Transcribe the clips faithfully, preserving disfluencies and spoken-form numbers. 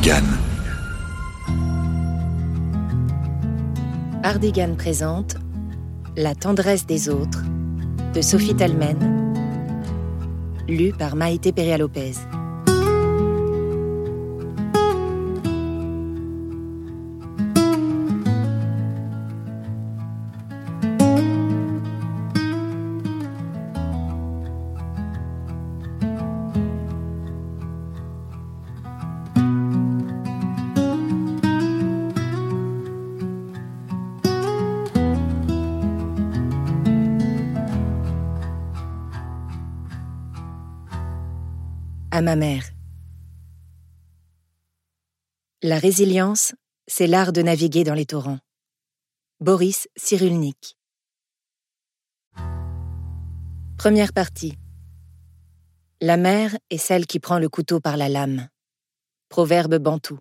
Hardigan. Hardigan présente La tendresse des autres de Sophie Talmen, lu par Maïté Peria-Lopez. À ma mère. La résilience, c'est l'art de naviguer dans les torrents. Boris Cyrulnik. Première partie. La mère est celle qui prend le couteau par la lame. Proverbe bantou.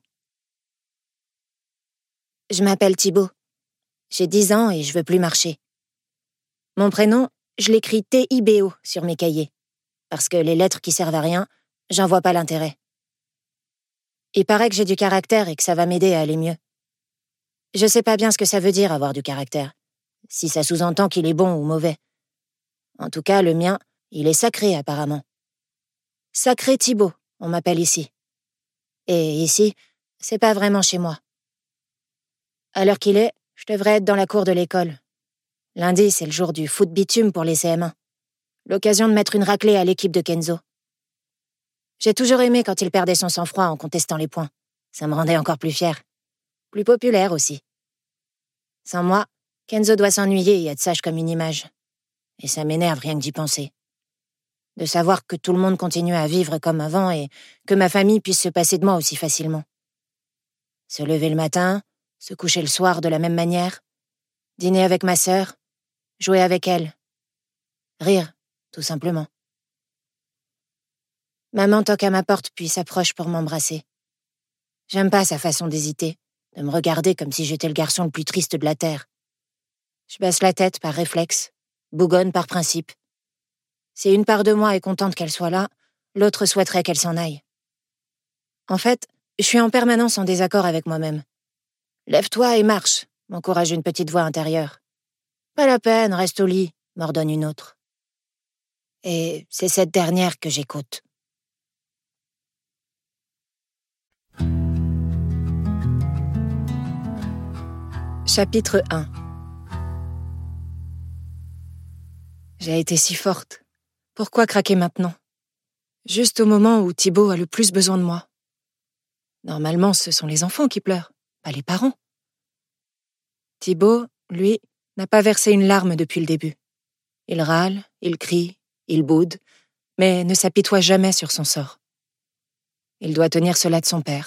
Je m'appelle Thibaut. J'ai dix ans et je veux plus marcher. Mon prénom, je l'écris T I B O sur mes cahiers. Parce que les lettres qui servent à rien, j'en vois pas l'intérêt. Il paraît que j'ai du caractère et que ça va m'aider à aller mieux. Je sais pas bien ce que ça veut dire avoir du caractère, si ça sous-entend qu'il est bon ou mauvais. En tout cas, le mien, il est sacré apparemment. Sacré Thibaut, on m'appelle ici. Et ici, c'est pas vraiment chez moi. À l'heure qu'il est, je devrais être dans la cour de l'école. Lundi, c'est le jour du foot bitume pour les C M un. L'occasion de mettre une raclée à l'équipe de Kenzo. J'ai toujours aimé quand il perdait son sang-froid en contestant les points. Ça me rendait encore plus fière. Plus populaire aussi. Sans moi, Kenzo doit s'ennuyer et être sage comme une image. Et ça m'énerve rien que d'y penser. De savoir que tout le monde continue à vivre comme avant et que ma famille puisse se passer de moi aussi facilement. Se lever le matin, se coucher le soir de la même manière, dîner avec ma sœur, jouer avec elle. Rire, tout simplement. Maman toque à ma porte puis s'approche pour m'embrasser. J'aime pas sa façon d'hésiter, de me regarder comme si j'étais le garçon le plus triste de la terre. Je baisse la tête par réflexe, bougonne par principe. Si une part de moi est contente qu'elle soit là, l'autre souhaiterait qu'elle s'en aille. En fait, je suis en permanence en désaccord avec moi-même. Lève-toi et marche, m'encourage une petite voix intérieure. Pas la peine, reste au lit, m'ordonne une autre. Et c'est cette dernière que j'écoute. Chapitre un. J'ai été si forte. Pourquoi craquer maintenant? Juste au moment où Thibaut a le plus besoin de moi. Normalement, ce sont les enfants qui pleurent, pas les parents. Thibaut, lui, n'a pas versé une larme depuis le début. Il râle, il crie, il boude, mais ne s'apitoie jamais sur son sort. Il doit tenir cela de son père.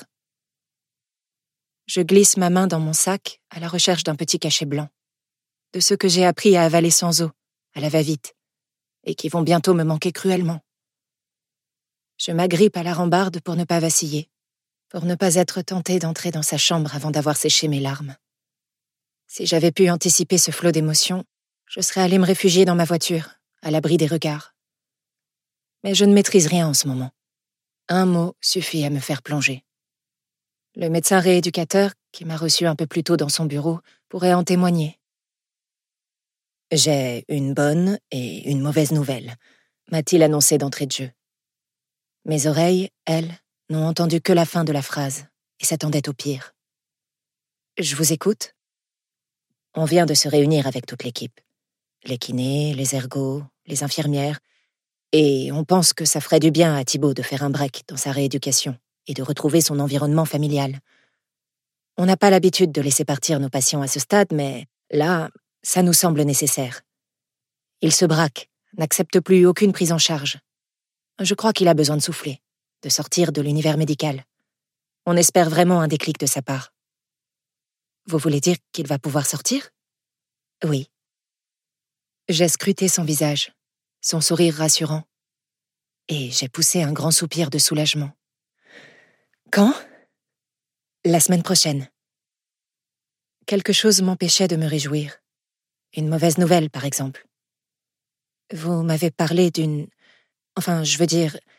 Je glisse ma main dans mon sac à la recherche d'un petit cachet blanc, de ceux que j'ai appris à avaler sans eau, à la va-vite, et qui vont bientôt me manquer cruellement. Je m'agrippe à la rambarde pour ne pas vaciller, pour ne pas être tentée d'entrer dans sa chambre avant d'avoir séché mes larmes. Si j'avais pu anticiper ce flot d'émotions, je serais allée me réfugier dans ma voiture, à l'abri des regards. Mais je ne maîtrise rien en ce moment. Un mot suffit à me faire plonger. Le médecin rééducateur, qui m'a reçu un peu plus tôt dans son bureau, pourrait en témoigner. J'ai une bonne et une mauvaise nouvelle, m'a-t-il annoncé d'entrée de jeu. Mes oreilles, elles, n'ont entendu que la fin de la phrase et s'attendaient au pire. Je vous écoute. On vient de se réunir avec toute l'équipe. Les kinés, les ergos, les infirmières. Et on pense que ça ferait du bien à Thibaut de faire un break dans sa rééducation et de retrouver son environnement familial. On n'a pas l'habitude de laisser partir nos patients à ce stade, mais là, ça nous semble nécessaire. Il se braque, n'accepte plus aucune prise en charge. Je crois qu'il a besoin de souffler, de sortir de l'univers médical. On espère vraiment un déclic de sa part. Vous voulez dire qu'il va pouvoir sortir? Oui. J'ai scruté son visage, son sourire rassurant, et j'ai poussé un grand soupir de soulagement. Quand? La semaine prochaine. Quelque chose m'empêchait de me réjouir. Une mauvaise nouvelle, par exemple. Vous m'avez parlé d'une... Enfin, je veux dire,